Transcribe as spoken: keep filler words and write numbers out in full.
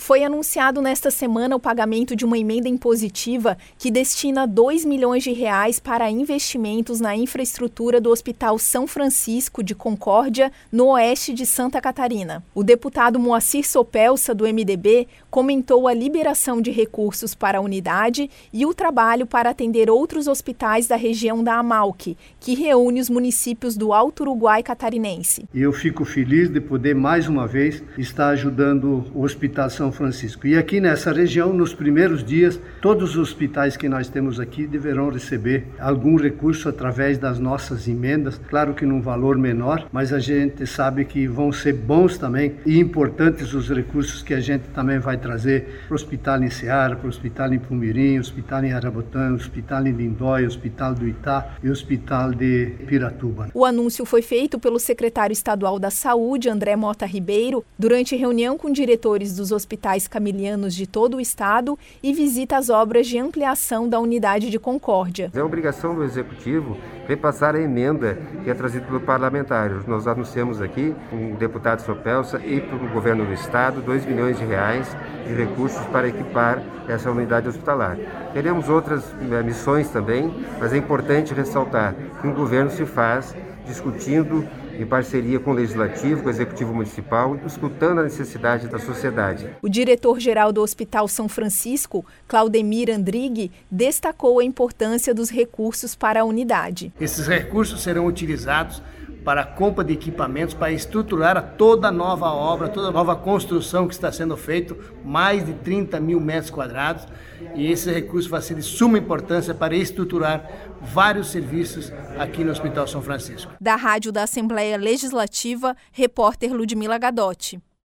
Foi anunciado nesta semana o pagamento de uma emenda impositiva que destina dois milhões de reais para investimentos na infraestrutura do Hospital São Francisco de Concórdia, no oeste de Santa Catarina. O deputado Moacir Sopelsa, do M D B, comentou a liberação de recursos para a unidade e o trabalho para atender outros hospitais da região da Amalc, que reúne os municípios do Alto Uruguai catarinense. E eu fico feliz de poder, mais uma vez, estar ajudando o Hospital São Francisco. E aqui nessa região, nos primeiros dias, todos os hospitais que nós temos aqui deverão receber algum recurso através das nossas emendas, claro que num valor menor, mas a gente sabe que vão ser bons também e importantes os recursos que a gente também vai trazer para o hospital em Ceará, para o hospital em Pumirim, hospital em Arabotã, hospital em Lindóia, hospital do Itá e hospital de Piratuba. O anúncio foi feito pelo secretário estadual da Saúde, André Mota Ribeiro, durante reunião com diretores dos hospitais camilianos de todo o estado e visita às obras de ampliação da unidade de Concórdia. É obrigação do Executivo repassar a emenda que é trazida pelo parlamentar. Nós anunciamos aqui, com o deputado Sopelsa e para o governo do estado, dois milhões de reais de recursos para equipar essa unidade hospitalar. Teremos outras missões também, mas é importante ressaltar que o governo se faz discutindo em parceria com o Legislativo, com o Executivo Municipal, escutando a necessidade da sociedade. O diretor-geral do Hospital São Francisco, Claudemir Andrighi, destacou a importância dos recursos para a unidade. Esses recursos serão utilizados para a compra de equipamentos, para estruturar toda a nova obra, toda a nova construção que está sendo feita, mais de trinta mil metros quadrados, e esse recurso vai ser de suma importância para estruturar vários serviços aqui no Hospital São Francisco. Da Rádio da Assembleia Legislativa, repórter Ludmila Gadotti.